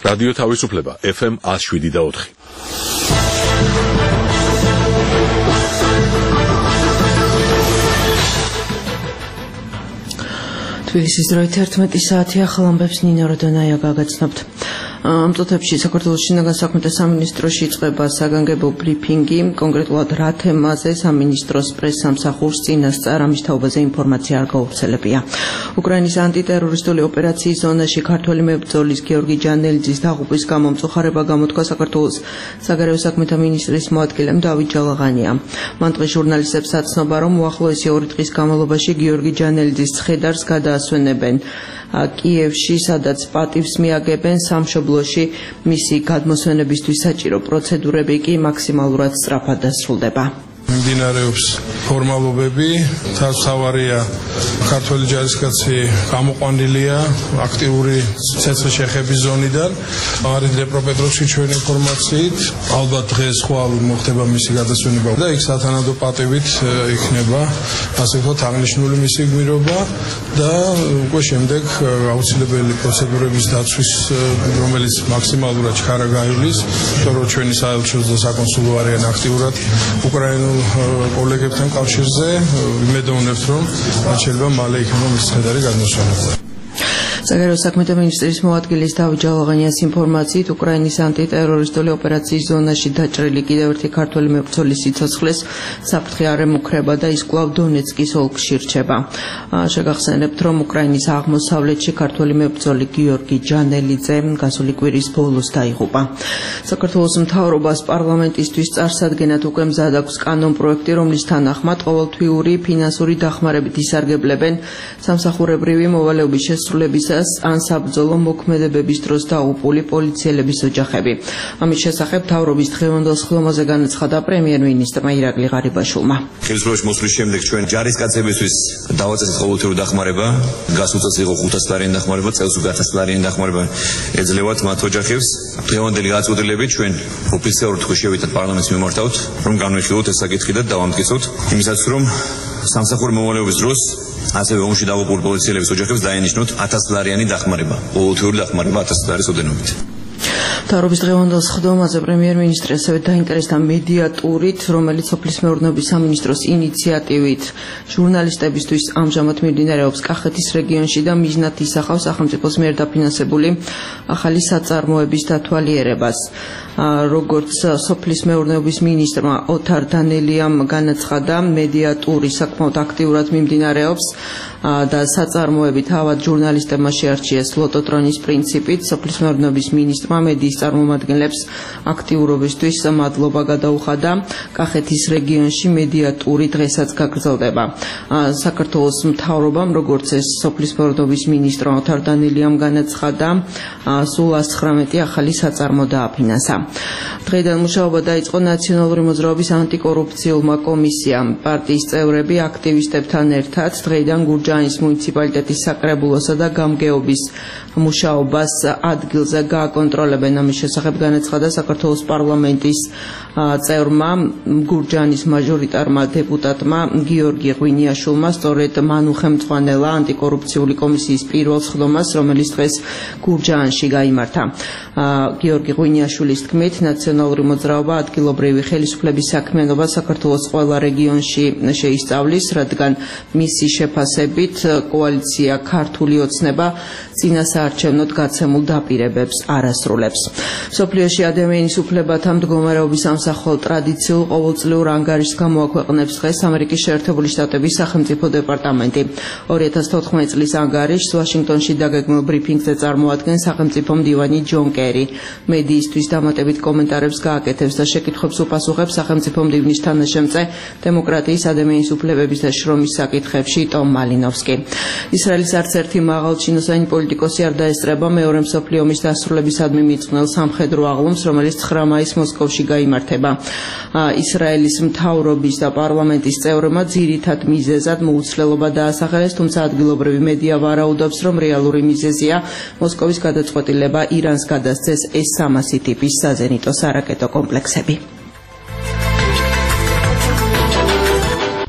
რადიო თავისუფლება FM 107.4. თბილისის დროით 11 საათი ახალ ამბებს ნინო როდონაია გაგაცნობთ. ამ წუთებში საქართველოს შინაგან საქმეთა სამინისტროში იწყება საგანგებო ბრიფინგი, კონკრეტულად რა თემაზე სამინისტროს პრესსამსახურს წინასწარ ამის თაობაზე ინფორმაცია არ გავრცელებია. უკრაინის ანტიტერორისტული ოპერაციის ზონაში ქართველი მებრძოლის გიორგი ჯანელიძის დაღუპვის გამო მწუხარება გამოთქვა საქართველოს საგარეო საქმეთა მინისტრის მოადგილემ დავით ჯალაღანიამ. მან დღეს ჟურნალისტებს აცნობა, რომ უახლოესი 2 დღის განმავლობაში გიორგი ჯანელიძის ცხედარს გადაასვენებენ კიევში, სადაც პატივს მიაგებენ სამშობლოში, მისი გადმოსვენებისთვის საჭირო პროცედურები კი მაქსიმალურად სწრაფად დასრულდება. მიმდინარეობს ფორმალობები, თავსავარია ქართველი ჯარისკაცი გამოყვანილია აქტიური ცეცხლის შეხების ზონიდან. არის დნეპროპეტროვსკი ჩვენი ინფორმაციით, ალბათ დღეს ხვალ მოხდება მისი გადასვენება და იქ სათანადო პატივით იქნება ასე ვთქვათ აღნიშნული მისი გმირობა და უკვე შემდეგ აუცილებელი პროცედურების დაცვის, რომელიც მაქსიმალურად ჩქარა გაივლის, იმიტომ რომ ჩვენი საელჩოს და საკონსულო არიან აქტიურად უკრაინულ კოლეგებთან კავშირზე, იმედოვნებთ, რომ შეიძლება მალე იქნება მის ცხედარი გადმოსვენება. საგარეო საქმეთა მინისტრის მოადგილის დავით ჯალაღანიას ინფორმაციით, უკრაინის ანტიტერორისტული ოპერაციის ზონაში დაჭრილი კიდევ ერთი ქართველი მებრძოლის სიცოცხლეს საფრთხე არ ემუქრება და ის კვლავ დონეცკის ოლქში რჩება. შეგახსენებთ, რომ უკრაინის აღმოსავლეთში ქართველი მებრძოლი გიორგი ჯანელიძე გასული კვირის ბოლოს დაიღუპა. საქართველოს მთავრობას პარლამენტისთვის წარსადგენად უკვე მზად აქვს კანონპროექტი, რომლის თანახმად ყოველთვიური ფინანსური დახმარებით ისარგებლებენ სამსახურებრივი მოვალეობის შესრულების ან საბრძოლო მოქმედებების დროს დაუპული პოლიციელების ოჯახები. ამის შესახებ მთავრობის დღევანდელ სხდომაზე განაცხადა პრემიერ-მინისტრმა ირაკლი ღარიბაშვილმა. ხელისუფლებაში მოსვლის შემდეგ ჩვენ ჯარისკაცებისთვის დავაწესეთ ყოველთვიური დახმარება, გასულ წელს იყო 500 ლარიანი დახმარება, წელს 1000 ლარიანი დახმარება ეძლევათ მათ ოჯახებს. დღევანდელი გაწყვეტილებით ჩვენ ოფიციალურად შევიდეთ პარლამენტს მიმართავთ, რომ განვიხილოთ ეს საკითხი და დავამტკიცოთ იმისაც, რომ სამსახური მოვალეობის დროს ასევე ომში დაღუპული პოლიციელების ოჯახებს დაენიშნოთ 1000 ლარიანი დახმარება, ყოველთვიური დახმარება 1000 ლარის ოდენობით. მთავრობის დღევანდელ სხდომაზე პრემიერ-მინისტრი ასევე დაინტერესდა მედიატურით, რომელიც სოფლის მეურნეობის სამინისტროს ინიციატივით ჟურნალისტებისთვის ამჟამად მიმდინარეობს კახეთის რეგიონში და მიზნად ისახავს სახელმწიფოს მიერ დაფინანსებული ახალი საწარმოების დათვალიერებას. როგორც სოფლის მეურნეობის მინისტრმა ოთარ დანელიამ განაცხადა, მედიატური საკმაოდ აქტიურად მიმდინარეობს და საწარმოები თავად ჟურნალისტებმა შეარჩიეს ლოტოტრონის პრინციპით. სოფლის მეურნეობის მინისტრმა მედიის წარმომადგენლებს აქტიურობისთვის მადლობა გადაუხადა. კახეთის რეგიონში მედიატური დღესაც გაგრძელდება. საქართველოს მთავრობამ, როგორც ეს სოფლის მეურნეობის მინისტრმა ოთარ დანელიამ განაცხადა, სულ 119 ახალი საწარმო დააფინანსა. დღეიდან მუშაობა დაიწყო ნაციონალური მოძრაობის ანტიკორუფციულმა კომისიამ. პარტიის წევრები აქტივისტებთან ერთად დღეიდან გურჯაანის მუნიციპალიტეტის საკრებულოსა და გამგეობის მუშაობას ადგილზე გააკონტროლებენ. ამის შესახებ განაცხადა საქართველოს პარლამენტის წევრმა, გურჯაანის მაჟორიტარმა დეპუტატმა გიორგი ღვინიაშვილმა, სწორედ მან უხელმძღვანელა ანტიკორუფციული კომისიის პირველ სხდომას, რომელიც დღეს გურჯაანში გაიმართა. გიორგი ღვინიაშვილის თქმით, ნაციონალური მოძრაობა ადგილობრივი ხელისუფლების საქმიანობა საქართველოს ყველა რეგიონში შეისწავლის, რადგან მისი შეფასებით კოალიცია ქართული ოცნება წინასაარჩევნოდ გაცემულ დაპირებებს არ ასრულებს. მსოფლიოში ადამიანის უფლებათა მდგომარეობის ამსახველ ტრადიციულ ყოველწლიურ ანგარიშს გამოაქვეყნებს დღეს ამერიკის შეერთებული შტატების სახელმწიფო დეპარტამენტი. 2014 წლის ანგარიშს ვაშინგტონში დაგეგმილ ბრიფინგზე წარმოადგენს სახელმწიფო მდივანი ჯონ კერი. მედიისთვის დამატებით კომენტარებს გააკეთებს და შეკითხვებს უპასუხებს სახელმწიფო მდივნის თანაშემწე დემოკრატიის, ადამიანის უფლებების და შრომის საკითხებში ტომ მალინოვსკი. ისრაელის არც ერთი მაღალჩინოსანი პოლიტიკოსი არ დაესწრება მეორე მსოფლიო ომის დასრულებისადმი მიწყნელ სამხედრო აღლუმს, რომელიც 9 მაისს მოსკოვში გაიმართება. ისრაელის მთავრობის და პარლამენტის წევრებმა ძირითად მიზეზად მოუცლელობა დაასახელეს, თუმცა ადგილობრივი მედია ვარაუდობს, რომ რეალური მიზეზია მოსკოვის გადაწყვეტილება ირანს გადასცეს S-300 ტიპის საზენიტო სარაკეტო კომპლექსები.